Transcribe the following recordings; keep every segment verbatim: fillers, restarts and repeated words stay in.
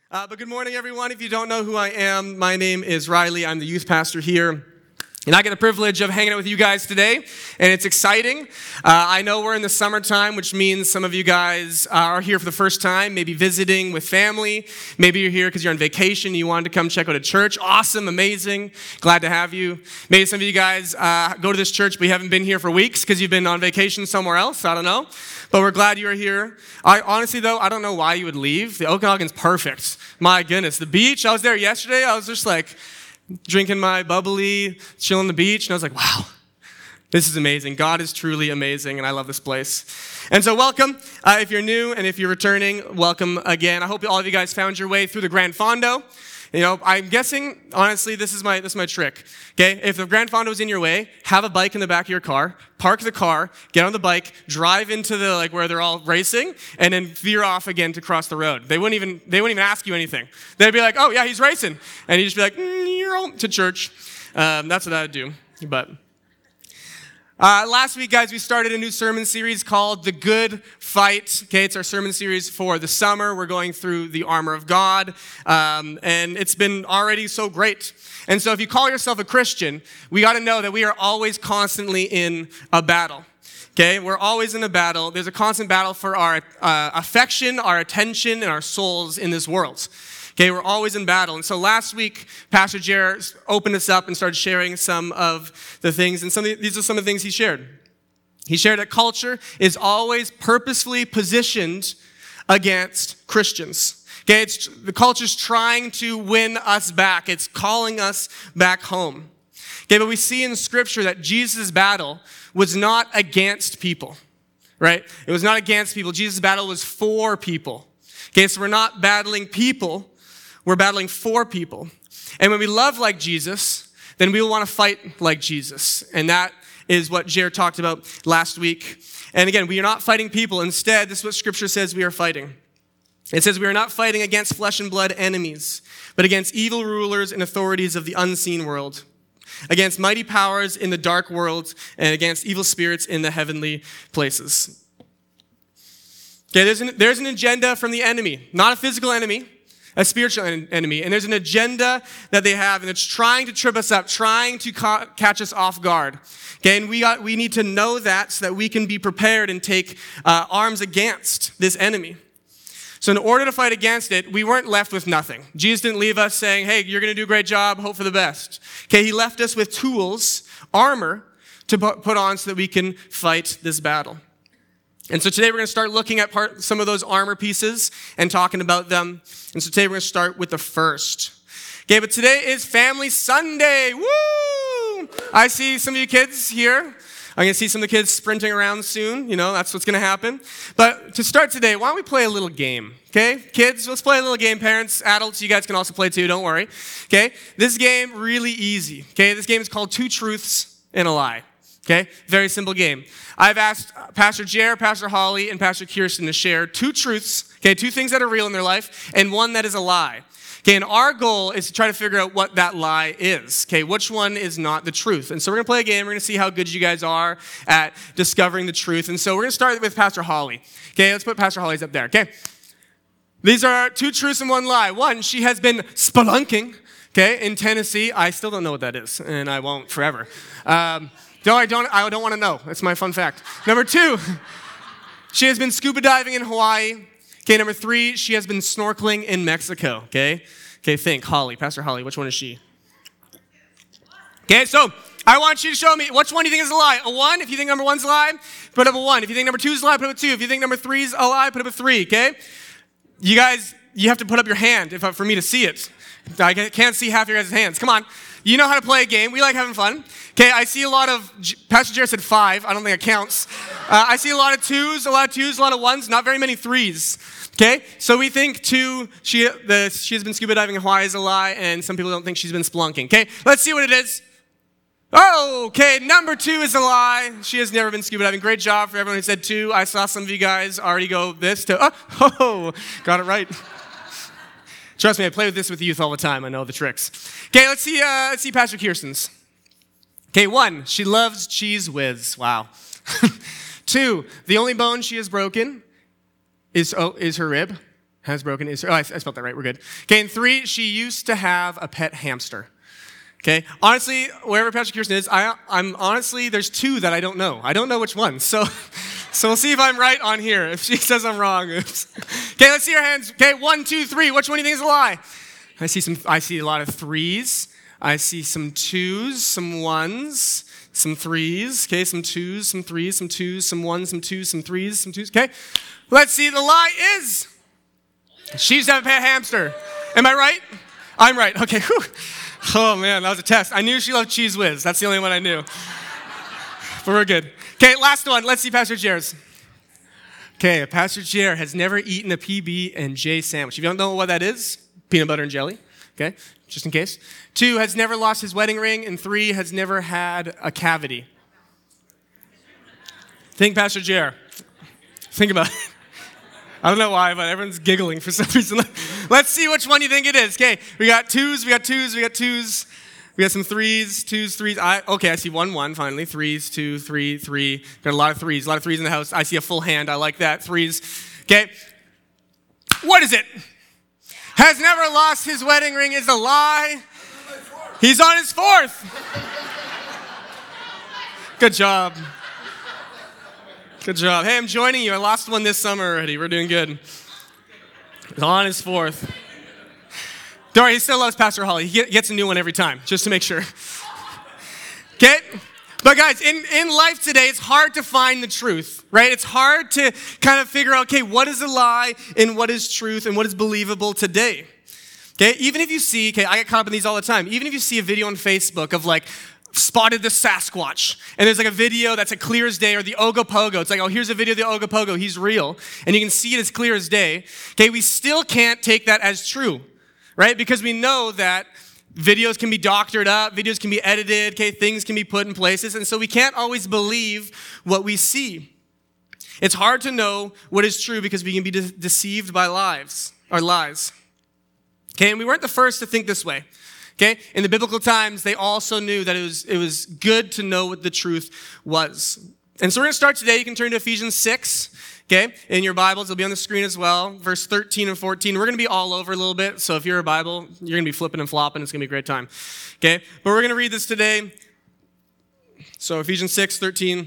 Uh, but good morning, everyone. If you don't know who I am, my name is Riley. I'm the youth pastor here. And I get the privilege of hanging out with you guys today, and it's exciting. Uh, I know we're in the summertime, which means some of you guys uh, are here for the first time, maybe visiting with family. Maybe you're here because you're on vacation and you wanted to come check out a church. Awesome, amazing, glad to have you. Maybe some of you guys uh, go to this church, but you haven't been here for weeks because you've been on vacation somewhere else. I don't know. But we're glad you're here. I honestly, though, I don't know why you would leave. The Okanagan's perfect. My goodness. The beach, I was there yesterday. I was just like drinking my bubbly, chilling on the beach, and I was like, wow, this is amazing. God is truly amazing, and I love this place. And so welcome. Uh, if you're new and if you're returning, welcome again. I hope all of you guys found your way through the Grand Fondo. You know, I'm guessing, honestly, this is my this is my trick, okay? If the Grand Fondo is in your way, have a bike in the back of your car, park the car, get on the bike, drive into the, like, where they're all racing, and then veer off again to cross the road. They wouldn't even, they wouldn't even ask you anything. They'd be like, oh, yeah, he's racing. And you'd just be like, mm, you're on to church. Um, that's what I would do, but... Uh, last week, guys, we started a new sermon series called The Good Fight. Okay, it's our sermon series for the summer. We're going through the armor of God, um, and it's been already so great. And so if you call yourself a Christian, we got to know that we are always constantly in a battle. Okay, we're always in a battle. There's a constant battle for our uh, affection, our attention, and our souls in this world. Okay, we're always in battle. And so last week, Pastor Jared opened us up and started sharing some of the things. And some of the, these are some of the things he shared. He shared that culture is always purposefully positioned against Christians. Okay, it's, the culture's trying to win us back. It's calling us back home. Okay, but we see in Scripture that Jesus' battle was not against people, right? It was not against people. Jesus' battle was for people. Okay, so we're not battling people. We're battling for people. And when we love like Jesus, then we will want to fight like Jesus. And that is what Jared talked about last week. And again, we are not fighting people. Instead, this is what Scripture says we are fighting. It says we are not fighting against flesh and blood enemies, but against evil rulers and authorities of the unseen world, against mighty powers in the dark world, and against evil spirits in the heavenly places. Okay, there's an, there's an agenda from the enemy, not a physical enemy, a spiritual en- enemy. And there's an agenda that they have, and it's trying to trip us up, trying to ca- catch us off guard. Okay, and we got, we need to know that so that we can be prepared and take uh, arms against this enemy. So in order to fight against it, we weren't left with nothing. Jesus didn't leave us saying, hey, you're going to do a great job, hope for the best. Okay, he left us with tools, armor, to put on so that we can fight this battle. And so today we're going to start looking at part, some of those armor pieces and talking about them. And so today we're going to start with the first. Okay, but today is Family Sunday. Woo! I see some of you kids here. I'm going to see some of the kids sprinting around soon. You know, that's what's going to happen. But to start today, why don't we play a little game? Okay, kids, let's play a little game. Parents, adults, you guys can also play too, don't worry. Okay, this game, really easy. Okay, this game is called Two Truths and a Lie. Okay, very simple game. I've asked Pastor Jared, Pastor Holly, and Pastor Kirsten to share two truths, okay, two things that are real in their life, and one that is a lie. Okay, and our goal is to try to figure out what that lie is. Okay, which one is not the truth? And so we're going to play a game. We're going to see how good you guys are at discovering the truth. And so we're going to start with Pastor Holly. Okay, let's put Pastor Holly's up there. Okay, these are two truths and one lie. One, she has been spelunking, okay, in Tennessee. I still don't know what that is, and I won't forever. Um... No, I don't, I don't want to know. That's my fun fact. Number two, she has been scuba diving in Hawaii. Okay, number three, she has been snorkeling in Mexico. Okay? Okay, think. Holly, Pastor Holly, which one is she? Okay, so I want you to show me which one do you think is a lie. A one, if you think number one's a lie, put up a one. If you think number two is a lie, put up a two. If you think number three is a lie, put up a three, okay? You guys, you have to put up your hand if, for me to see it. I can't see half your guys' hands. Come on. You know how to play a game. We like having fun. Okay, I see a lot of, Pastor Jared said five. I don't think it counts. Uh, I see a lot of twos, a lot of twos, a lot of ones, not very many threes. Okay, so we think two, she, the, she has been scuba diving in Hawaii is a lie, and some people don't think she's been spelunking. Okay, let's see what it is. Oh, okay, number two is a lie. She has never been scuba diving. Great job for everyone who said two. I saw some of you guys already go this to, oh, oh got it right. Trust me, I play with this with youth all the time. I know the tricks. Okay, let's see, uh, let's see Pastor Kirsten's. Okay, one, she loves Cheez Whiz. Wow. Two, the only bone she has broken is, oh, is her rib. Has broken Israel. Oh, I, I spelled that right. We're good. Okay, and three, she used to have a pet hamster. Okay, honestly, wherever Pastor Kirsten is, I, I'm honestly, there's two that I don't know. I don't know which one. So, so we'll see if I'm right on here. If she says I'm wrong. Oops. Okay, let's see your hands. Okay, one, two, three. Which one do you think is a lie? I see some. I see a lot of threes. I see some twos, some ones, some threes. Okay, some twos, some threes, some twos, some ones, some twos, some threes, some twos. Okay, let's see. The lie is she used to have a pet hamster. Am I right? I'm right. Okay. Whew. Oh, man, that was a test. I knew she loved Cheese Whiz. That's the only one I knew. But we're good. Okay, last one. Let's see Pastor Jer's. Okay, Pastor Jer has never eaten a P B and J sandwich. If you don't know what that is, peanut butter and jelly. Okay, just in case. Two, has never lost his wedding ring. And three, has never had a cavity. Think, Pastor Jer. Think about it. I don't know why, but everyone's giggling for some reason. Let's see which one you think it is. Okay, we got twos, we got twos, we got twos. We got some threes, twos, threes. I, okay, I see one, one, finally. Threes, two, three, three. Got a lot of threes, a lot of threes in the house. I see a full hand. I like that. Threes. Okay. What is it? Has never lost his wedding ring is a lie. He's on his fourth. Good job. Good job. Hey, I'm joining you. I lost one this summer already. We're doing good. He's on his fourth. Don't worry, he still loves Pastor Holly. He gets a new one every time, just to make sure. Okay? But guys, in, in life today, it's hard to find the truth, right? It's hard to kind of figure out, okay, what is a lie and what is truth and what is believable today? Okay? Even if you see, okay, I get caught up in these all the time. Even if you see a video on Facebook of like, spotted the Sasquatch. And there's like a video that's like clear as day, or the Ogopogo. It's like, oh, here's a video of the Ogopogo. He's real. And you can see it as clear as day. Okay, we still can't take that as true, right? Because we know that videos can be doctored up, videos can be edited, okay, things can be put in places. And so we can't always believe what we see. It's hard to know what is true because we can be de- deceived by lies, our lies. Okay, and we weren't the first to think this way. Okay, in the biblical times, they also knew that it was, it was good to know what the truth was. And so we're going to start today. You can turn to Ephesians six, okay, in your Bibles. It'll be on the screen as well, verse thirteen and fourteen. We're going to be all over a little bit, so if you're a Bible, you're going to be flipping and flopping. It's going to be a great time, okay? But we're going to read this today. So Ephesians six, thirteen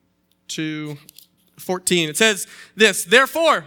to fourteen. It says this, therefore,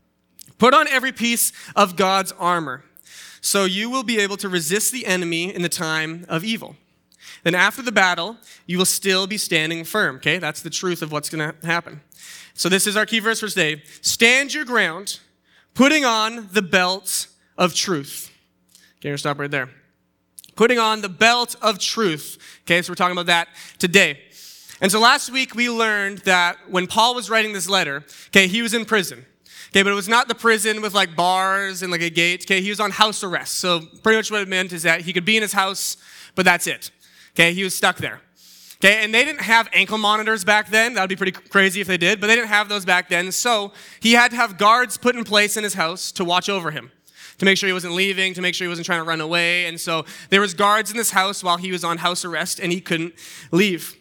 put on every piece of God's armor, so you will be able to resist the enemy in the time of evil. Then after the battle, you will still be standing firm. Okay, that's the truth of what's going to happen. So this is our key verse for today. Stand your ground, putting on the belt of truth. Okay, we'll stop right there. Putting on the belt of truth. Okay, so we're talking about that today. And so last week we learned that when Paul was writing this letter, okay, he was in prison. Okay, but it was not the prison with like bars and like a gate. Okay, he was on house arrest. So pretty much what it meant is that he could be in his house, but that's it. Okay, he was stuck there. Okay, and they didn't have ankle monitors back then. That would be pretty crazy if they did, but they didn't have those back then. So he had to have guards put in place in his house to watch over him, to make sure he wasn't leaving, to make sure he wasn't trying to run away. And so there was guards in this house while he was on house arrest, and he couldn't leave.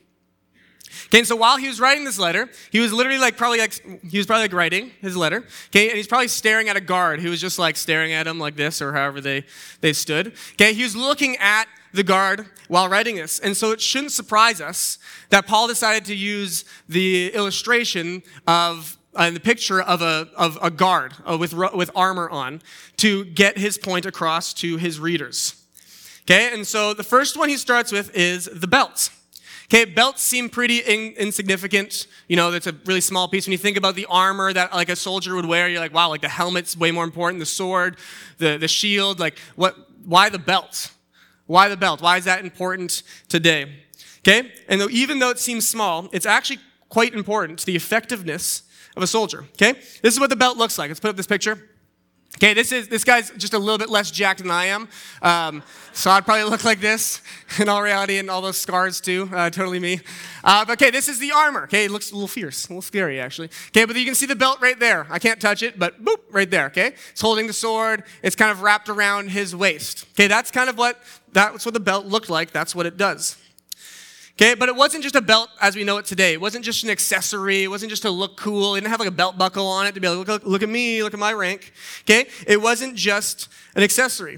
Okay, and so while he was writing this letter, he was literally like probably like, he was probably like writing his letter, okay, and he's probably staring at a guard who was just like staring at him like this or however they, they stood. Okay, he was looking at the guard while writing this. And so it shouldn't surprise us that Paul decided to use the illustration of uh, the picture of a of a guard uh, with with armor on to get his point across to his readers. Okay, and so the first one he starts with is the belt. Okay, belts seem pretty in, insignificant. You know, that's a really small piece. When you think about the armor that like a soldier would wear, you're like, wow, like the helmet's way more important. The sword, the, the shield, like what? Why the belt? Why the belt? Why is that important today? Okay, and though, even though it seems small, it's actually quite important to the effectiveness of a soldier. Okay, this is what the belt looks like. Let's put up this picture. Okay, this is this guy's just a little bit less jacked than I am, um, so I'd probably look like this in all reality, and all those scars too, uh, totally me. Uh, but okay, this is the armor. Okay, it looks a little fierce, a little scary actually. Okay, but you can see the belt right there. I can't touch it, but boop, right there. Okay, it's holding the sword. It's kind of wrapped around his waist. Okay, that's kind of what that's what the belt looked like. That's what it does. Okay, but it wasn't just a belt as we know it today. It wasn't just an accessory. It wasn't just to look cool. It didn't have like a belt buckle on it to be like, look, look at me, look at my rank. Okay, it wasn't just an accessory.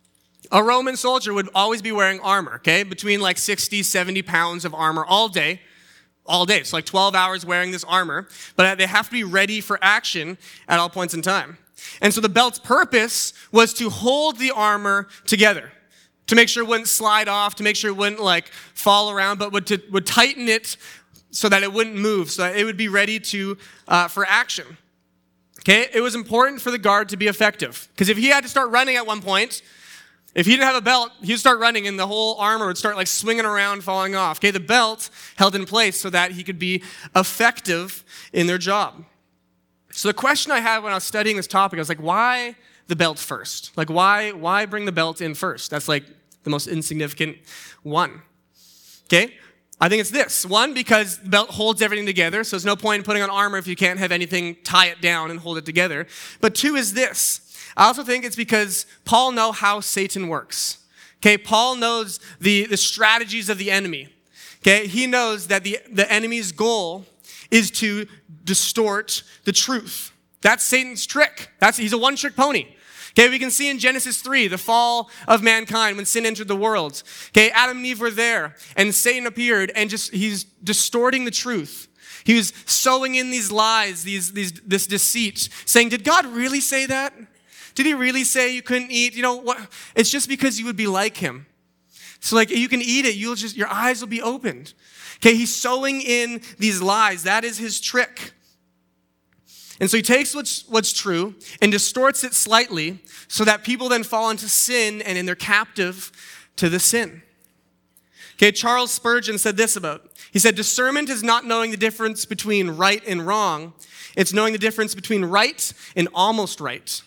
A Roman soldier would always be wearing armor, okay, between like sixty, seventy pounds of armor all day, all day. It's like twelve hours wearing this armor, but they have to be ready for action at all points in time. And so the belt's purpose was to hold the armor together, to make sure it wouldn't slide off, to make sure it wouldn't like fall around, but would, to, would tighten it so that it wouldn't move, so that it would be ready to uh, for action. Okay, it was important for the guard to be effective, because if he had to start running at one point, if he didn't have a belt, he'd start running and the whole armor would start like swinging around, falling off. Okay, the belt held in place so that he could be effective in their job. So the question I had when I was studying this topic, I was like, why the belt first? Like, why, why bring the belt in first? That's like the most insignificant one. Okay? I think it's this. One, because the belt holds everything together, so there's no point in putting on armor if you can't have anything tie it down and hold it together. But two is this. I also think it's because Paul knows how Satan works. Okay? Paul knows the, the strategies of the enemy. Okay? He knows that the, the enemy's goal is to distort the truth. That's Satan's trick. That's he's a one-trick pony. Okay, we can see in Genesis three, the fall of mankind when sin entered the world. Okay, Adam and Eve were there, and Satan appeared, and just he's distorting the truth. He was sowing in these lies, these, these, this deceit, saying, did God really say that? Did he really say you couldn't eat? You know what? It's just because you would be like him. So like you can eat it, you'll just your eyes will be opened. Okay, he's sowing in these lies. That is his trick. And so he takes what's, what's true and distorts it slightly so that people then fall into sin and then they're captive to the sin. Okay, Charles Spurgeon said this about it. He said, discernment is not knowing the difference between right and wrong. It's knowing the difference between right and almost right.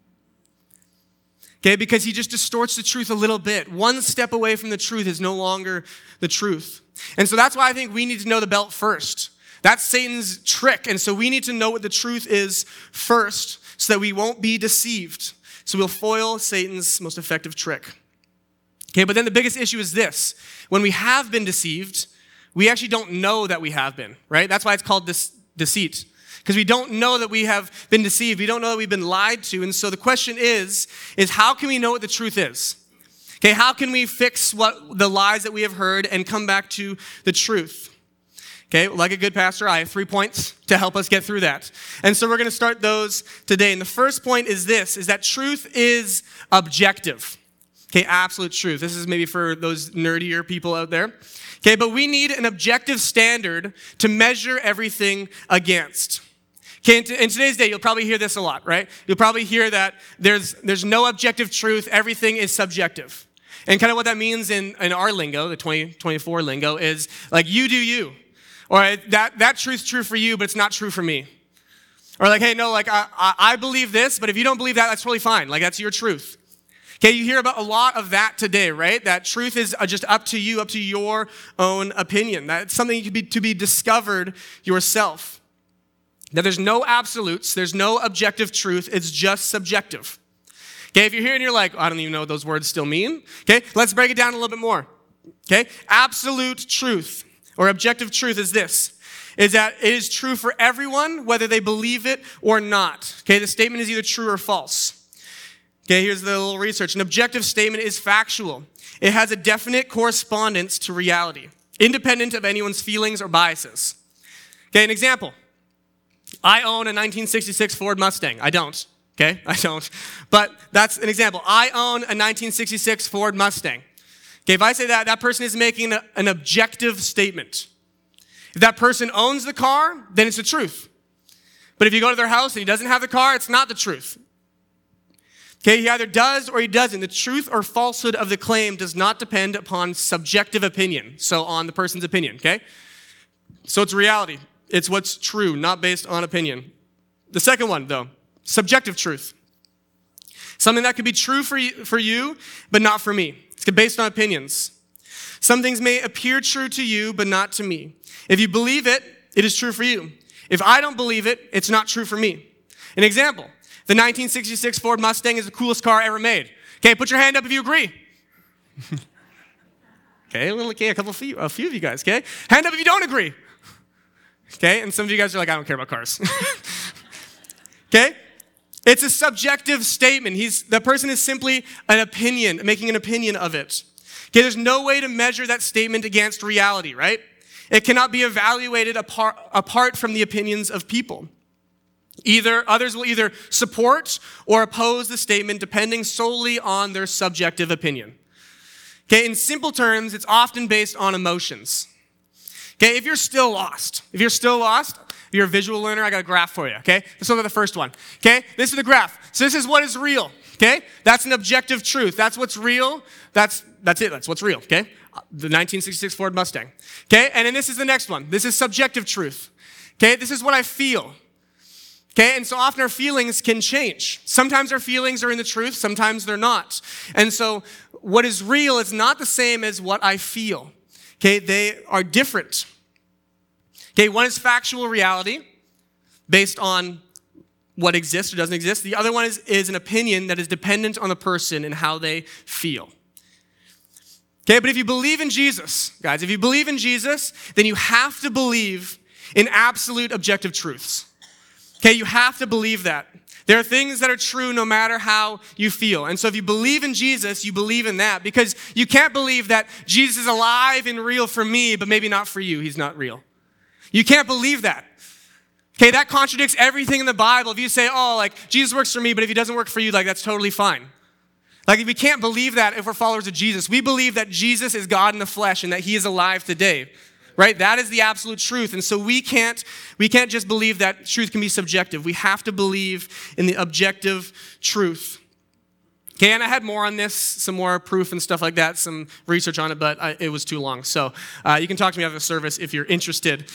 Okay, because he just distorts the truth a little bit. One step away from the truth is no longer the truth. And so that's why I think we need to know the belt first. That's Satan's trick. And so we need to know what the truth is first so that we won't be deceived. So we'll foil Satan's most effective trick. Okay, but then the biggest issue is this. When we have been deceived, we actually don't know that we have been, right? That's why it's called this deceit. Because we don't know that we have been deceived. We don't know that we've been lied to. And so the question is, is how can we know what the truth is? Okay, how can we fix what the lies that we have heard and come back to the truth? Okay, like a good pastor, I have three points to help us get through that. And so we're going to start those today. And the first point is this, is that truth is objective. Okay, absolute truth. This is maybe for those nerdier people out there. Okay, but we need an objective standard to measure everything against. Okay, in, t- in today's day, you'll probably hear this a lot, right? You'll probably hear that there's there's no objective truth, everything is subjective. And kind of what that means in, in our lingo, the twenty twenty-four lingo, is like you do you. Or that, that truth's true for you, but it's not true for me. Or like, hey, no, like I, I, I believe this, but if you don't believe that, that's totally fine. Like that's your truth. Okay, you hear about a lot of that today, right? That truth is just up to you, up to your own opinion. That's something to be, to be discovered yourself. That there's no absolutes, there's no objective truth, it's just subjective. Okay, if you're here and you're like, oh, I don't even know what those words still mean. Okay, let's break it down a little bit more. Okay, absolute truth or objective truth is this, is that it is true for everyone, whether they believe it or not. Okay, the statement is either true or false. Okay, here's the little research. An objective statement is factual. It has a definite correspondence to reality, independent of anyone's feelings or biases. Okay, an example. I own a nineteen sixty-six Ford Mustang. I don't, okay? I don't. But that's an example. I own a nineteen sixty-six Ford Mustang. Okay, if I say that, that person is making a, an objective statement. If that person owns the car, then it's the truth. But if you go to their house and he doesn't have the car, it's not the truth. Okay, he either does or he doesn't. The truth or falsehood of the claim does not depend upon subjective opinion, so on the person's opinion, okay? So it's reality. It's what's true, not based on opinion. The second one, though, subjective truth. Something that could be true for you, for you, but not for me. It's based on opinions. Some things may appear true to you, but not to me. If you believe it, it is true for you. If I don't believe it, it's not true for me. An example, the nineteen sixty-six Ford Mustang is the coolest car ever made. Okay, put your hand up if you agree. Okay, well, okay, a couple of you, a few of you guys, okay? Hand up if you don't agree. Okay, and some of you guys are like, I don't care about cars. Okay? It's a subjective statement. He's, the person is simply an opinion, making an opinion of it. Okay, there's no way to measure that statement against reality, right? It cannot be evaluated apart, apart from the opinions of people. Either, others will either support or oppose the statement depending solely on their subjective opinion. Okay, in simple terms, it's often based on emotions. Okay, if you're still lost, if you're still lost, if you're a visual learner, I got a graph for you, okay? Let's look at the first one, okay? This is the graph. So this is what is real, okay? That's an objective truth. That's what's real. That's that's it. That's what's real, okay? The nineteen sixty-six Ford Mustang, okay? And then this is the next one. This is subjective truth, okay? This is what I feel, okay? And so often our feelings can change. Sometimes our feelings are in the truth. Sometimes they're not. And so what is real is not the same as what I feel, okay? They are different. Okay, one is factual reality based on what exists or doesn't exist. The other one is, is an opinion that is dependent on the person and how they feel. Okay, but if you believe in Jesus, guys, if you believe in Jesus, then you have to believe in absolute objective truths. Okay, you have to believe that. There are things that are true no matter how you feel. And so if you believe in Jesus, you believe in that because you can't believe that Jesus is alive and real for me, but maybe not for you. He's not real. You can't believe that. Okay, that contradicts everything in the Bible. If you say, oh, like, Jesus works for me, but if he doesn't work for you, like, that's totally fine. Like, we can't believe that if we're followers of Jesus. We believe that Jesus is God in the flesh and that he is alive today, right? That is the absolute truth. And so we can't, we can't just believe that truth can be subjective. We have to believe in the objective truth. Okay, and I had more on this, some more proof and stuff like that, some research on it, but I, it was too long. So uh, you can talk to me after the service if you're interested.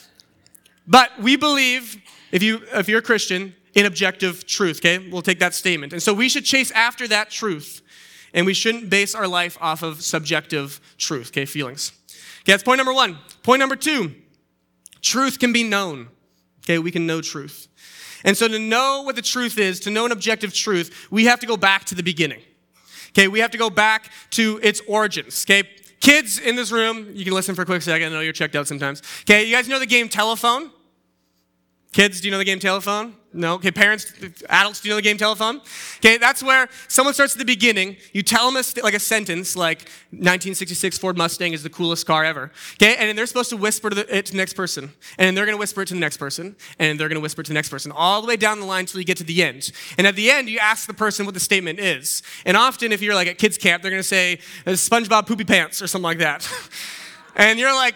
But we believe, if, you, if you're a Christian, in objective truth, okay? We'll take that statement. And so we should chase after that truth, and we shouldn't base our life off of subjective truth, okay, feelings. Okay, that's point number one. Point number two, truth can be known. Okay, we can know truth. And so to know what the truth is, to know an objective truth, we have to go back to the beginning. Okay, we have to go back to its origins, okay? Kids in this room, you can listen for a quick second. I know you're checked out sometimes. Okay, you guys know the game Telephone? Kids, do you know the game Telephone? No? Okay, parents, adults, do you know the game Telephone? Okay, that's where someone starts at the beginning. You tell them a st- like a sentence like nineteen sixty-six Ford Mustang is the coolest car ever. Okay, and then they're supposed to whisper to the, it to the next person. And then they're going to whisper it to the next person. And then they're going to whisper it to the next person. All the way down the line until you get to the end. And at the end, you ask the person what the statement is. And often, if you're like at kids camp, they're going to say, SpongeBob poopy pants or something like that. And you're like,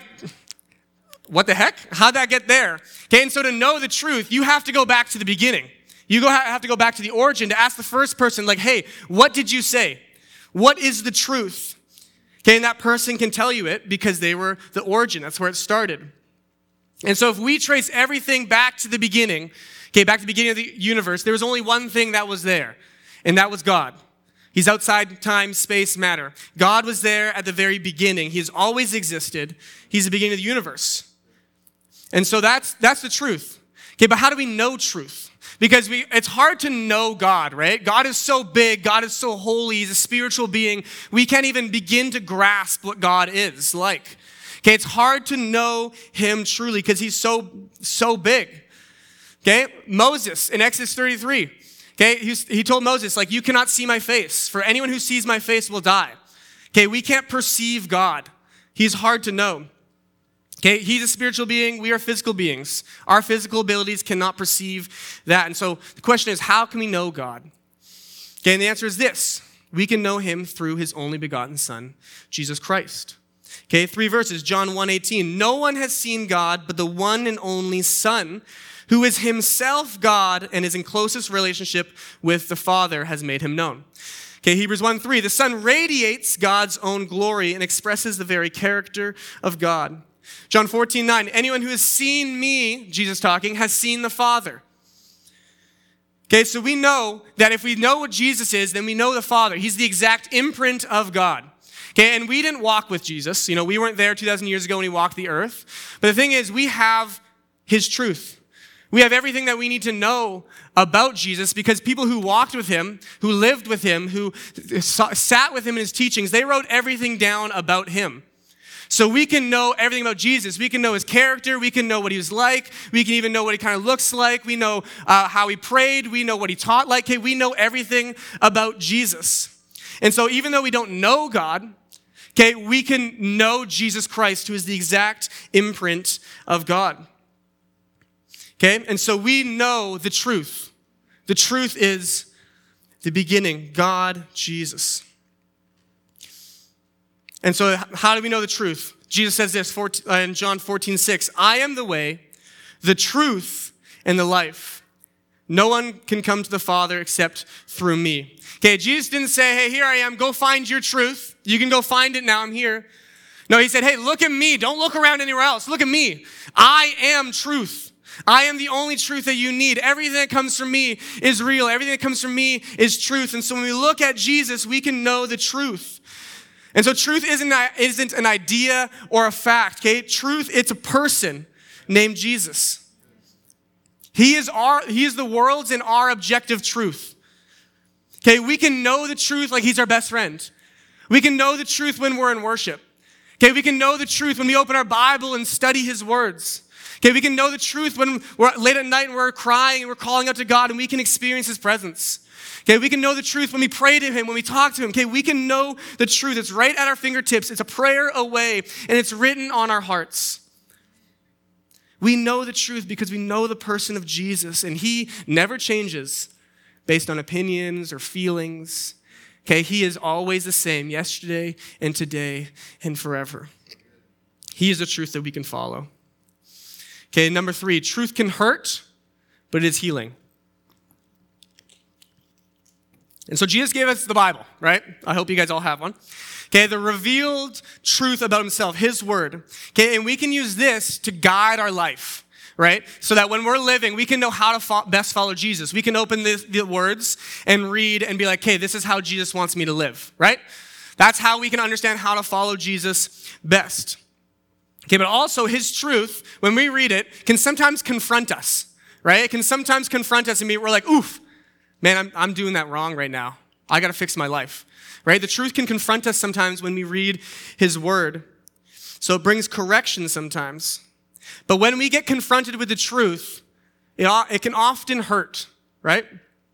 what the heck? How'd that get there? Okay, and so to know the truth, you have to go back to the beginning. You go have to go back to the origin to ask the first person, like, hey, what did you say? What is the truth? Okay, and that person can tell you it because they were the origin. That's where it started. And so if we trace everything back to the beginning, okay, back to the beginning of the universe, there was only one thing that was there, and that was God. He's outside time, space, matter. God was there at the very beginning. He has always existed. He's the beginning of the universe. And so that's that's the truth. Okay, but how do we know truth? Because we it's hard to know God, right? God is so big. God is so holy. He's a spiritual being. We can't even begin to grasp what God is like. Okay, it's hard to know him truly because he's so, so big. Okay, Moses in Exodus thirty-three. Okay, he, he told Moses, like, you cannot see my face. For anyone who sees my face will die. Okay, we can't perceive God. He's hard to know. Okay, he's a spiritual being. We are physical beings. Our physical abilities cannot perceive that. And so the question is, how can we know God? Okay, and the answer is this. We can know him through his only begotten Son, Jesus Christ. Okay, three verses. John one eighteen. No one has seen God but the one and only Son, who is himself God and is in closest relationship with the Father, has made him known. Okay, Hebrews one three. The Son radiates God's own glory and expresses the very character of God. John fourteen nine, anyone who has seen me, Jesus talking, has seen the Father. Okay, so we know that if we know what Jesus is, then we know the Father. He's the exact imprint of God. Okay, and we didn't walk with Jesus. You know, we weren't there two thousand years ago when he walked the earth. But the thing is, we have his truth. We have everything that we need to know about Jesus because people who walked with him, who lived with him, who sat with him in his teachings, they wrote everything down about him. So we can know everything about Jesus. We can know his character. We can know what he was like. We can even know what he kind of looks like. We know uh, how he prayed. We know what he taught like. Okay, we know everything about Jesus. And so even though we don't know God, okay, we can know Jesus Christ, who is the exact imprint of God. Okay, and so we know the truth. The truth is the beginning, God, Jesus. And so how do we know the truth? Jesus says this in John fourteen six, I am the way, the truth, and the life. No one can come to the Father except through me. Okay, Jesus didn't say, hey, here I am, go find your truth. You can go find it now, I'm here. No, he said, hey, look at me. Don't look around anywhere else. Look at me. I am truth. I am the only truth that you need. Everything that comes from me is real. Everything that comes from me is truth. And so when we look at Jesus, we can know the truth. And so truth isn't, isn't an idea or a fact, okay? Truth, it's a person named Jesus. He is our, he is the world's and our objective truth. Okay, we can know the truth like he's our best friend. We can know the truth when we're in worship. Okay, we can know the truth when we open our Bible and study his words. Okay, we can know the truth when we're late at night and we're crying and we're calling out to God and we can experience his presence. Okay, we can know the truth when we pray to him, when we talk to him. Okay, we can know the truth. It's right at our fingertips. It's a prayer away, and it's written on our hearts. We know the truth because we know the person of Jesus, and he never changes based on opinions or feelings. Okay, he is always the same yesterday and today and forever. He is the truth that we can follow. Okay, number three, truth can hurt, but it is healing. And so Jesus gave us the Bible, right? I hope you guys all have one. Okay, the revealed truth about himself, his word. Okay, and we can use this to guide our life, right? So that when we're living, we can know how to fo- best follow Jesus. We can open the, the words and read and be like, okay, this is how Jesus wants me to live, right? That's how we can understand how to follow Jesus best. Okay, but also his truth, when we read it, can sometimes confront us, right? It can sometimes confront us and be, we're like, oof, man, I'm, I'm doing that wrong right now. I got to fix my life, right? The truth can confront us sometimes when we read his word. So it brings correction sometimes. But when we get confronted with the truth, it, it can often hurt, right?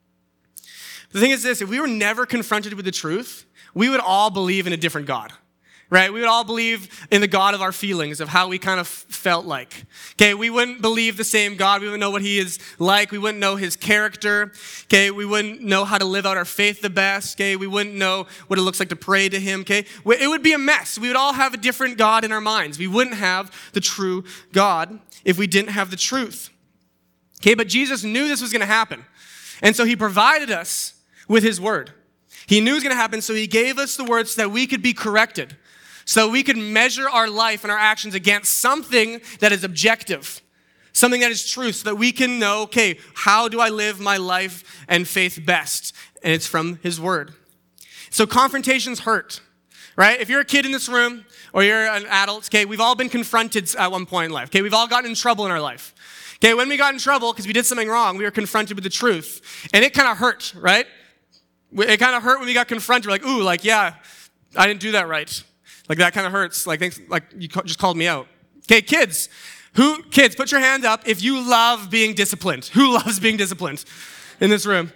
The thing is this, if we were never confronted with the truth, we would all believe in a different God. Right? We would all believe in the God of our feelings, of how we kind of felt like. Okay, we wouldn't believe the same God. We wouldn't know what he is like. We wouldn't know his character. Okay, we wouldn't know how to live out our faith the best. Okay, we wouldn't know what it looks like to pray to him. Okay, it would be a mess. We would all have a different God in our minds. We wouldn't have the true God if we didn't have the truth. Okay, but Jesus knew this was going to happen. And so he provided us with his word. He knew it was going to happen, so he gave us the word so that we could be corrected. So we could measure our life and our actions against something that is objective, something that is true, so that we can know, okay, how do I live my life and faith best? And it's from his word. So confrontations hurt, right? If you're a kid in this room or you're an adult, okay, we've all been confronted at one point in life. Okay, we've all gotten in trouble in our life. Okay, when we got in trouble because we did something wrong, we were confronted with the truth. And it kind of hurt, right? It kind of hurt when we got confronted. We're like, ooh, like, yeah, I didn't do that right. Like, that kind of hurts. Like, thanks, like you just called me out. Okay, kids. Who, kids, put your hand up if you love being disciplined. Who loves being disciplined in this room?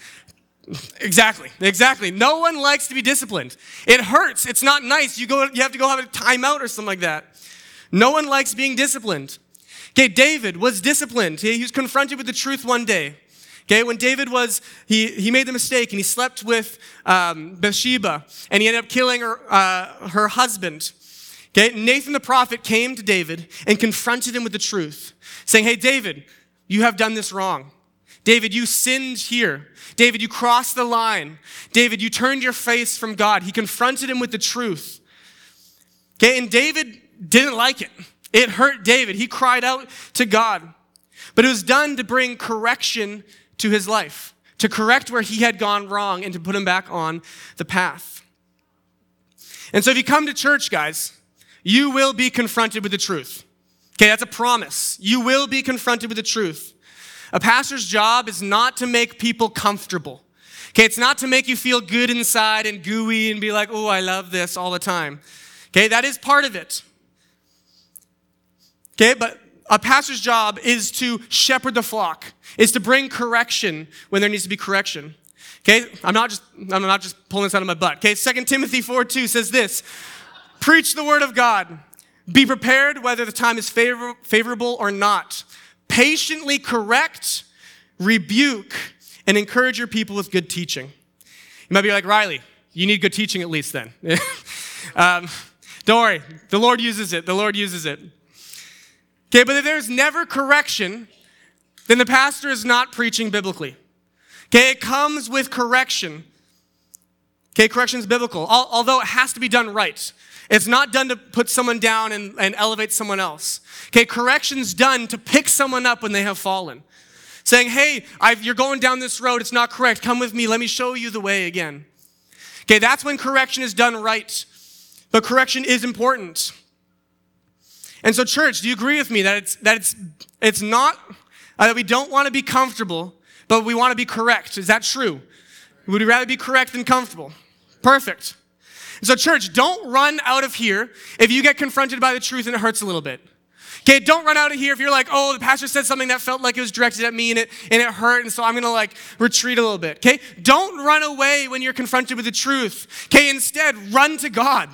Exactly, exactly. No one likes to be disciplined. It hurts. It's not nice. You go, you have to go have a timeout or something like that. No one likes being disciplined. Okay, David was disciplined. He, he was confronted with the truth one day. Okay, when David was, he, he made the mistake and he slept with um, Bathsheba and he ended up killing her, uh, her husband. Okay, Nathan the prophet came to David and confronted him with the truth, saying, hey, David, you have done this wrong. David, you sinned here. David, you crossed the line. David, you turned your face from God. He confronted him with the truth. Okay, and David didn't like it. It hurt David. He cried out to God. But it was done to bring correction to his life, to correct where he had gone wrong and to put him back on the path. And so if you come to church, guys, you will be confronted with the truth. Okay, that's a promise. You will be confronted with the truth. A pastor's job is not to make people comfortable. Okay, it's not to make you feel good inside and gooey and be like, oh, I love this all the time. Okay, that is part of it. Okay, but a pastor's job is to shepherd the flock, is to bring correction when there needs to be correction. Okay, I'm not just I'm not just pulling this out of my butt. Okay, Second Timothy four two says this, preach the word of God. Be prepared whether the time is favor- favorable or not. Patiently correct, rebuke, and encourage your people with good teaching. You might be like, Riley, you need good teaching at least then. um, don't worry, the Lord uses it. The Lord uses it. Okay, but if there's never correction, then the pastor is not preaching biblically. Okay, it comes with correction. Okay, correction is biblical, Al- although it has to be done right. It's not done to put someone down and, and elevate someone else. Okay, correction's done to pick someone up when they have fallen. Saying, hey, I've, you're going down this road, it's not correct. Come with me, let me show you the way again. Okay, that's when correction is done right. But correction is important. And so, church, do you agree with me that it's that it's it's not uh, that we don't want to be comfortable, but we want to be correct? Is that true? Would we rather be correct than comfortable? Perfect. So, church, don't run out of here if you get confronted by the truth and it hurts a little bit. Okay, don't run out of here if you're like, oh, the pastor said something that felt like it was directed at me and it and it hurt, and so I'm gonna like retreat a little bit. Okay, don't run away when you're confronted with the truth. Okay, instead, run to God.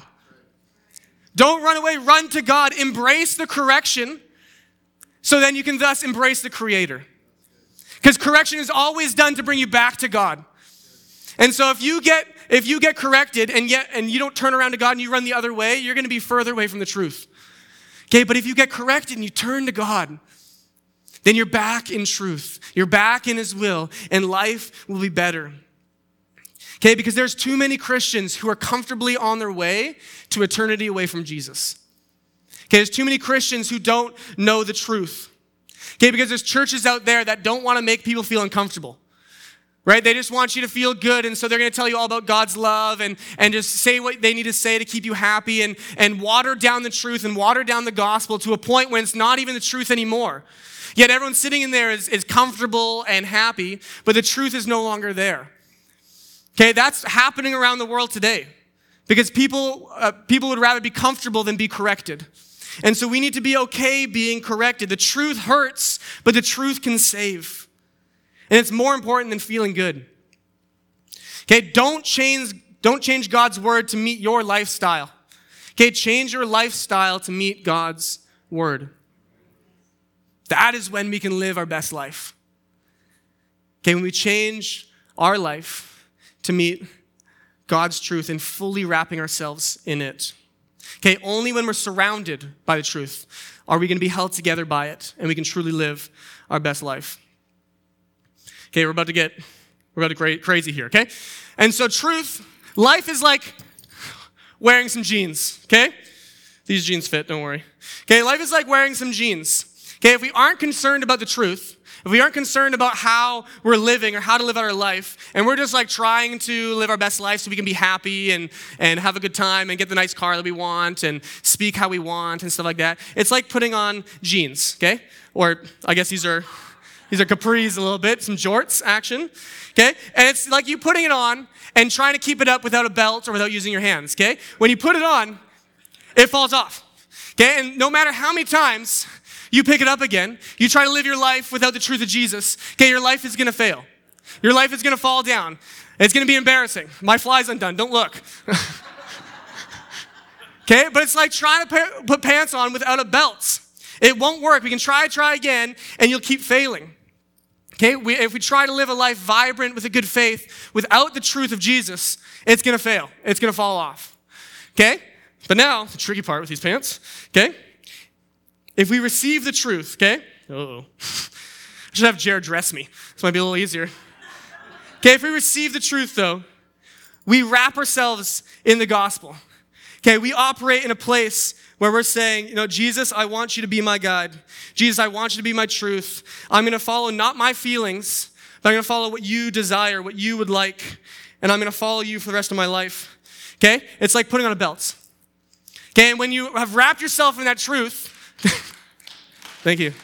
Don't run away, run to God. Embrace the correction so then you can thus embrace the Creator. Because correction is always done to bring you back to God. And so if you get if you get corrected and yet and you don't turn around to God and you run the other way, you're going to be further away from the truth. Okay, but if you get corrected and you turn to God, then you're back in truth. You're back in His will, and life will be better. Okay, because there's too many Christians who are comfortably on their way to eternity away from Jesus. Okay, there's too many Christians who don't know the truth. Okay, because there's churches out there that don't want to make people feel uncomfortable. Right? They just want you to feel good, and so they're going to tell you all about God's love and, and just say what they need to say to keep you happy and, and water down the truth and water down the gospel to a point when it's not even the truth anymore. Yet everyone sitting in there is, is comfortable and happy, but the truth is no longer there. Okay, that's happening around the world today because people uh, people would rather be comfortable than be corrected. And so we need to be okay being corrected. The truth hurts, but the truth can save. And it's more important than feeling good. Okay, don't change, don't change God's word to meet your lifestyle. Okay, change your lifestyle to meet God's word. That is when we can live our best life. Okay, when we change our life to meet God's truth and fully wrapping ourselves in it. Okay, only when we're surrounded by the truth are we going to be held together by it and we can truly live our best life. Okay, we're about to get, we're about to get crazy here, okay? And so truth, life is like wearing some jeans, okay? These jeans fit, don't worry. Okay, life is like wearing some jeans. Okay, if we aren't concerned about the truth, if we aren't concerned about how we're living or how to live out our life, and we're just like trying to live our best life so we can be happy and, and have a good time and get the nice car that we want and speak how we want and stuff like that, it's like putting on jeans, okay? Or I guess these are these are capris a little bit, some jorts action, okay? And it's like you putting it on and trying to keep it up without a belt or without using your hands, okay? When you put it on, it falls off, okay? And no matter how many times you pick it up again, you try to live your life without the truth of Jesus, okay, your life is going to fail. Your life is going to fall down. It's going to be embarrassing. My fly's undone. Don't look. Okay, but it's like trying to pa- put pants on without a belt. It won't work. We can try, try again, and you'll keep failing. Okay, we, if we try to live a life vibrant with a good faith without the truth of Jesus, it's going to fail. It's going to fall off. Okay, but now, the tricky part with these pants, okay, if we receive the truth, okay? Uh-oh. I should have Jared dress me. This might be a little easier. Okay, if we receive the truth, though, we wrap ourselves in the gospel. Okay, we operate in a place where we're saying, you know, Jesus, I want you to be my guide. Jesus, I want you to be my truth. I'm going to follow not my feelings, but I'm going to follow what you desire, what you would like, and I'm going to follow you for the rest of my life. Okay? It's like putting on a belt. Okay, and when you have wrapped yourself in that truth, thank you.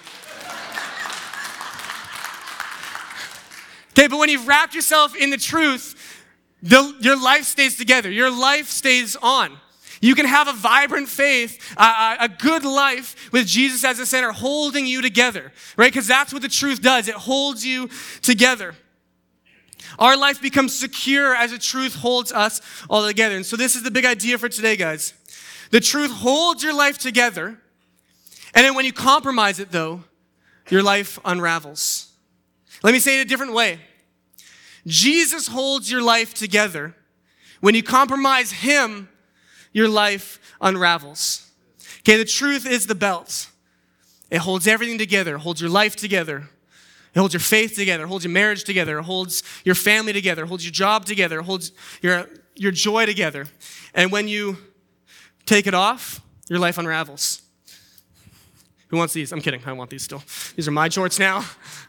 Okay, but when you've wrapped yourself in the truth, the, your life stays together. Your life stays on. You can have a vibrant faith, uh, a good life with Jesus as the center, holding you together, right? Because that's what the truth does. It holds you together. Our life becomes secure as the truth holds us all together. And so this is the big idea for today, guys. The truth holds your life together. And then when you compromise it, though, your life unravels. Let me say it a different way. Jesus holds your life together. When you compromise him, your life unravels. Okay, the truth is the belt. It holds everything together. It holds your life together. It holds your faith together. It holds your marriage together. It holds your family together. It holds your job together. It holds your, your joy together. And when you take it off, your life unravels. Who wants these? I'm kidding. I want these still. These are my shorts now.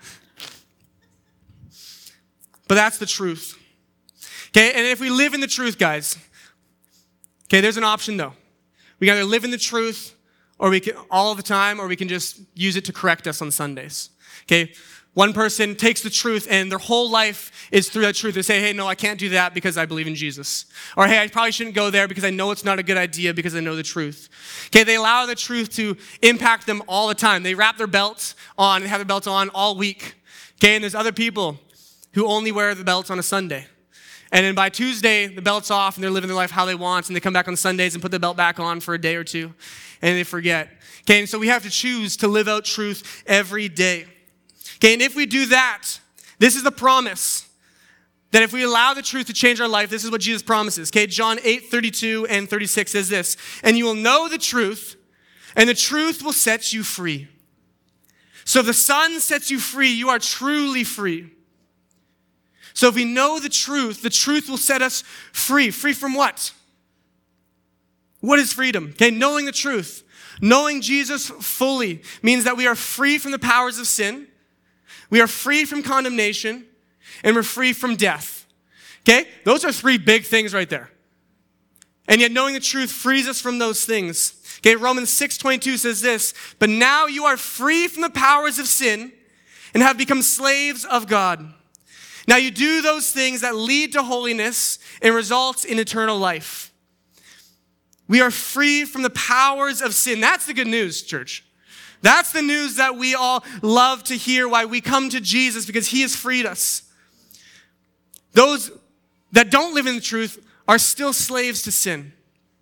But that's the truth. Okay, and if we live in the truth, guys, okay, there's an option though. We can either live in the truth or we can all the time, or we can just use it to correct us on Sundays. Okay, one person takes the truth and their whole life is through that truth. They say, hey, no, I can't do that because I believe in Jesus. Or hey, I probably shouldn't go there because I know it's not a good idea because I know the truth. Okay, they allow the truth to impact them all the time. They wrap their belt on, they have their belt on all week. Okay, and there's other people who only wear the belts on a Sunday. And then by Tuesday, the belt's off and they're living their life how they want, and they come back on Sundays and put the belt back on for a day or two, and they forget. Okay, and so we have to choose to live out truth every day. Okay, and if we do that, this is the promise, that if we allow the truth to change our life, this is what Jesus promises. Okay, John eight, thirty-two and thirty-six says this, and you will know the truth, and the truth will set you free. So if the Son sets you free, you are truly free. So if we know the truth, the truth will set us free. Free from what? What is freedom? Okay, knowing the truth. Knowing Jesus fully means that we are free from the powers of sin, we are free from condemnation, and we're free from death. Okay? Those are three big things right there. And yet knowing the truth frees us from those things. Okay, Romans six twenty-two says this, but now you are free from the powers of sin and have become slaves of God. Now you do those things that lead to holiness and results in eternal life. We are free from the powers of sin. That's the good news, church. That's the news that we all love to hear, why we come to Jesus, because he has freed us. Those that don't live in the truth are still slaves to sin.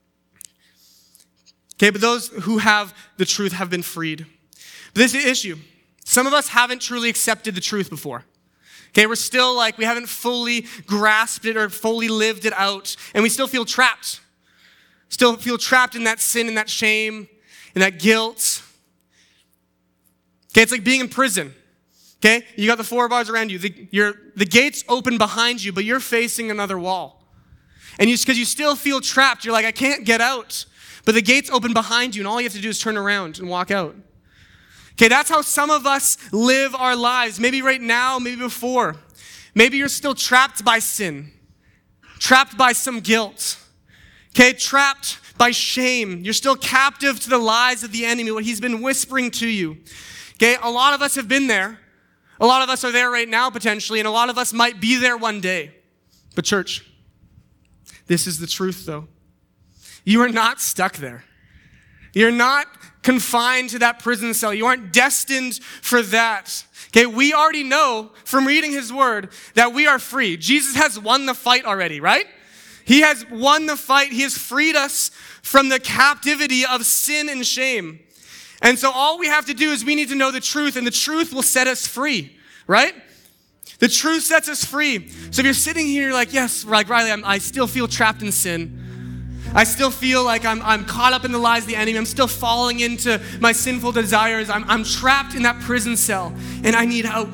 Okay, but those who have the truth have been freed. But this is the issue. Some of us haven't truly accepted the truth before. Okay, we're still like, we haven't fully grasped it or fully lived it out, and we still feel trapped. Still feel trapped in that sin and that shame and that guilt. Okay, it's like being in prison. Okay, you got the four bars around you. The, you're, the gate's open behind you, but you're facing another wall. And you, because you still feel trapped, you're like, I can't get out. But the gate's open behind you, and all you have to do is turn around and walk out. Okay, that's how some of us live our lives. Maybe right now, maybe before. Maybe you're still trapped by sin. Trapped by some guilt. Okay, trapped by shame. You're still captive to the lies of the enemy, what he's been whispering to you. Okay, a lot of us have been there. A lot of us are there right now, potentially, and a lot of us might be there one day. But church, this is the truth, though. You are not stuck there. You're not confined to that prison cell. You aren't destined for that. Okay, we already know from reading his word that we are free. Jesus has won the fight already, right? He has won the fight. He has freed us from the captivity of sin and shame. And so all we have to do is we need to know the truth, and the truth will set us free, right? The truth sets us free. So if you're sitting here, you're like, yes, like Riley, I'm, I still feel trapped in sin. I still feel like I'm, I'm caught up in the lies of the enemy. I'm still falling into my sinful desires. I'm, I'm trapped in that prison cell, and I need out.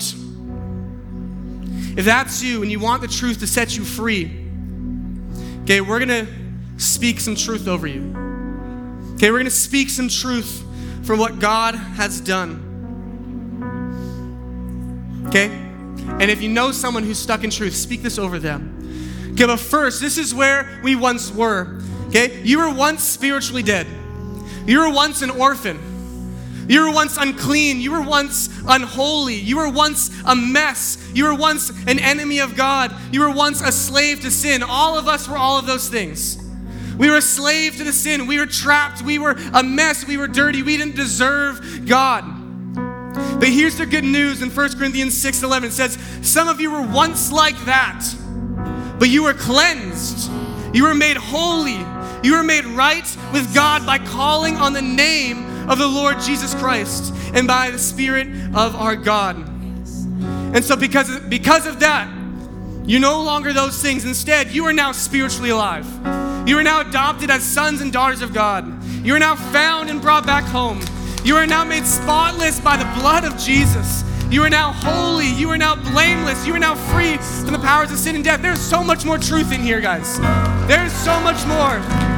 If that's you and you want the truth to set you free, okay, we're going to speak some truth over you. Okay, we're going to speak some truth from what God has done. Okay? And if you know someone who's stuck in truth, speak this over them. Okay, but first, this is where we once were. Okay? You were once spiritually dead. You were once an orphan. You were once unclean. You were once unholy. You were once a mess. You were once an enemy of God. You were once a slave to sin. All of us were all of those things. We were a slave to the sin. We were trapped. We were a mess. We were dirty. We didn't deserve God. But here's the good news in First Corinthians six eleven. It says, some of you were once like that, but you were cleansed. You were made holy. You were made right with God by calling on the name of the Lord Jesus Christ and by the Spirit of our God. And so because of, because of that, you're no longer those things. Instead, you are now spiritually alive. You are now adopted as sons and daughters of God. You are now found and brought back home. You are now made spotless by the blood of Jesus. You are now holy. You are now blameless. You are now free from the powers of sin and death. There's so much more truth in here, guys. There's so much more.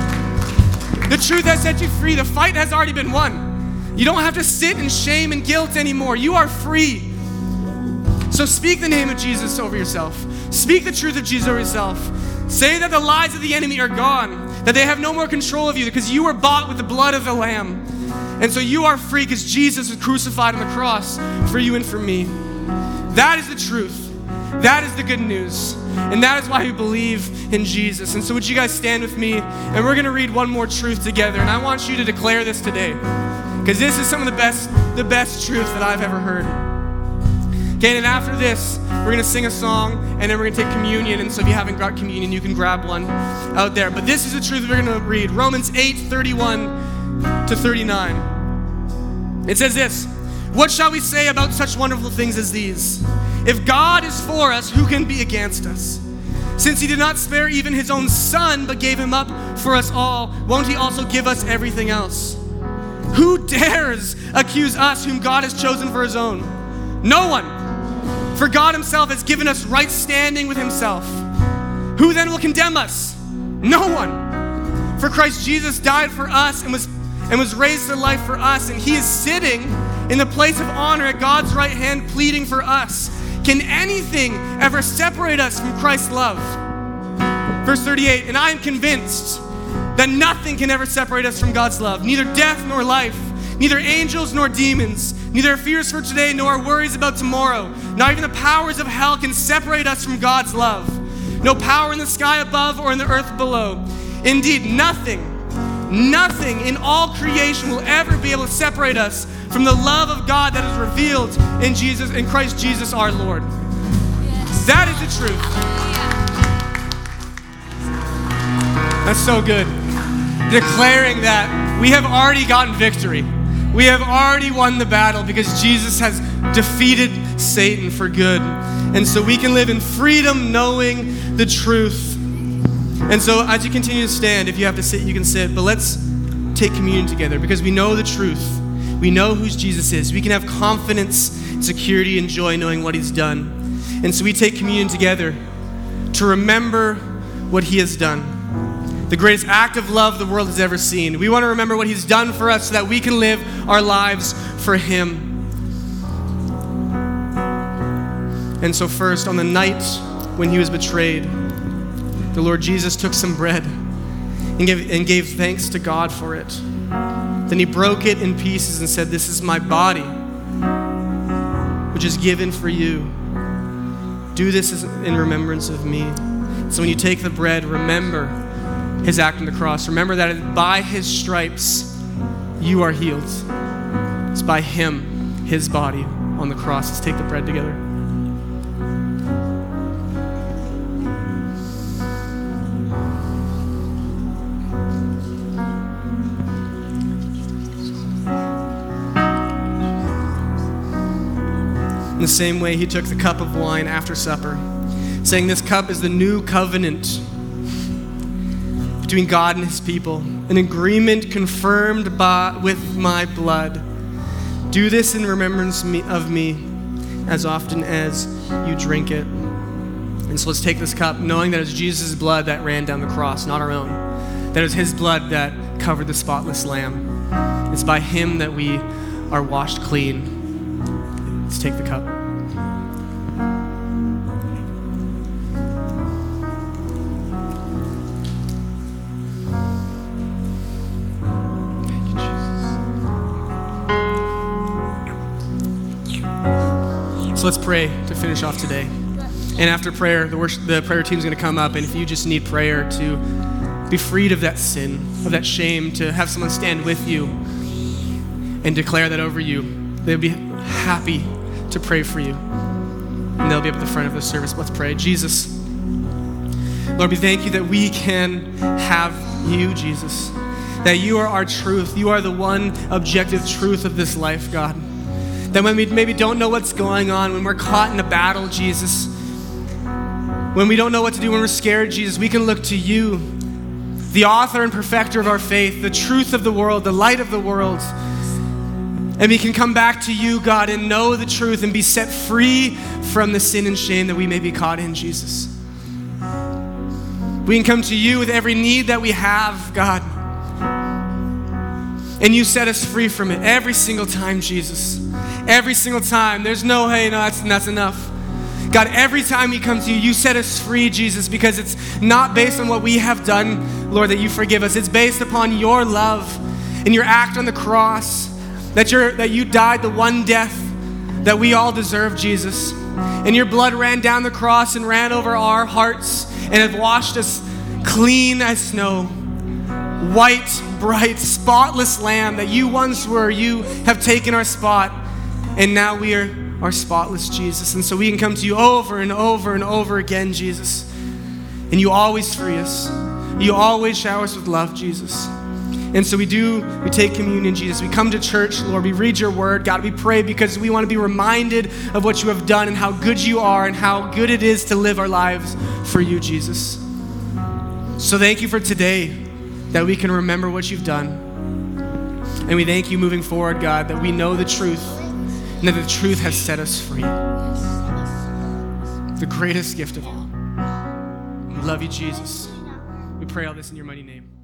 The truth has set you free. The fight has already been won. You don't have to sit in shame and guilt anymore. You are free. So speak the name of Jesus over yourself. Speak the truth of Jesus over yourself. Say that the lies of the enemy are gone, that they have no more control of you because you were bought with the blood of the Lamb. And so you are free because Jesus was crucified on the cross for you and for me. That is the truth. That is the good news. And that is why we believe in Jesus. And so would you guys stand with me? And we're going to read one more truth together. And I want you to declare this today, because this is some of the best, the best truth that I've ever heard. Okay, and after this, we're going to sing a song, and then we're going to take communion. And so if you haven't got communion, you can grab one out there. But this is the truth we're going to read. Romans eight, thirty-one to thirty-nine. It says this, what shall we say about such wonderful things as these? If God is for us, who can be against us? Since he did not spare even his own son, but gave him up for us all, won't he also give us everything else? Who dares accuse us whom God has chosen for his own? No one. For God himself has given us right standing with himself. Who then will condemn us? No one. For Christ Jesus died for us and was and was raised to life for us, and he is sitting in the place of honor at God's right hand, pleading for us. Can anything ever separate us from Christ's love? Verse thirty-eight, and I am convinced that nothing can ever separate us from God's love, neither death nor life, neither angels nor demons, neither our fears for today nor our worries about tomorrow. Not even the powers of hell can separate us from God's love. No power in the sky above or in the earth below. Indeed, nothing, nothing in all creation will ever be able to separate us from the love of God that is revealed in Jesus, in Christ Jesus our Lord. Yes. That is the truth. That's so good. Declaring that we have already gotten victory. We have already won the battle because Jesus has defeated Satan for good. And so we can live in freedom knowing the truth. And so as you continue to stand, if you have to sit, you can sit. But let's take communion together because we know the truth. We know who Jesus is. We can have confidence, security, and joy knowing what he's done. And so we take communion together to remember what he has done. The greatest act of love the world has ever seen. We want to remember what he's done for us so that we can live our lives for him. And so first, on the night when he was betrayed, the Lord Jesus took some bread and gave, and gave thanks to God for it. Then he broke it in pieces and said, this is my body, which is given for you. Do this in remembrance of me. So when you take the bread, remember his act on the cross. Remember that by his stripes, you are healed. It's by him, his body on the cross. Let's take the bread together. In the same way, he took the cup of wine after supper, saying, this cup is the new covenant between God and his people, an agreement confirmed by, with my blood. Do this in remembrance of me as often as you drink it. And so let's take this cup, knowing that it's Jesus' blood that ran down the cross, not our own. That it was his blood that covered the spotless lamb. It's by him that we are washed clean. Let's take the cup. So let's pray to finish off today. And after prayer, the worship, the prayer team is going to come up. And if you just need prayer to be freed of that sin, of that shame, to have someone stand with you and declare that over you. They'll be happy to pray for you. And they'll be up at the front of the service. Let's pray. Jesus, Lord, we thank you that we can have you, Jesus. That you are our truth. You are the one objective truth of this life, God. That when we maybe don't know what's going on, when we're caught in a battle, Jesus, when we don't know what to do, when we're scared, Jesus, we can look to you, the author and perfecter of our faith, the truth of the world, the light of the world. And we can come back to you, God, and know the truth and be set free from the sin and shame that we may be caught in, Jesus. We can come to you with every need that we have, God. And you set us free from it every single time, Jesus. Every single time. There's no, hey, no, that's, that's enough. God, every time we come to you, you set us free, Jesus, because it's not based on what we have done, Lord, that you forgive us. It's based upon your love and your act on the cross, that, you're, that you died the one death that we all deserve, Jesus. And your blood ran down the cross and ran over our hearts and have washed us clean as snow. White, bright, spotless lamb that you once were. You have taken our spot, and now we are are spotless, Jesus. And so we can come to you over and over and over again, Jesus. And you always free us. You always shower us with love, Jesus. And so we do, we take communion, Jesus. We come to church, Lord. We read your word. God, we pray because we want to be reminded of what you have done and how good you are and how good it is to live our lives for you, Jesus. So thank you for today, that we can remember what you've done. And we thank you moving forward, God, that we know the truth and that the truth has set us free. The greatest gift of all. We love you, Jesus. We pray all this in your mighty name.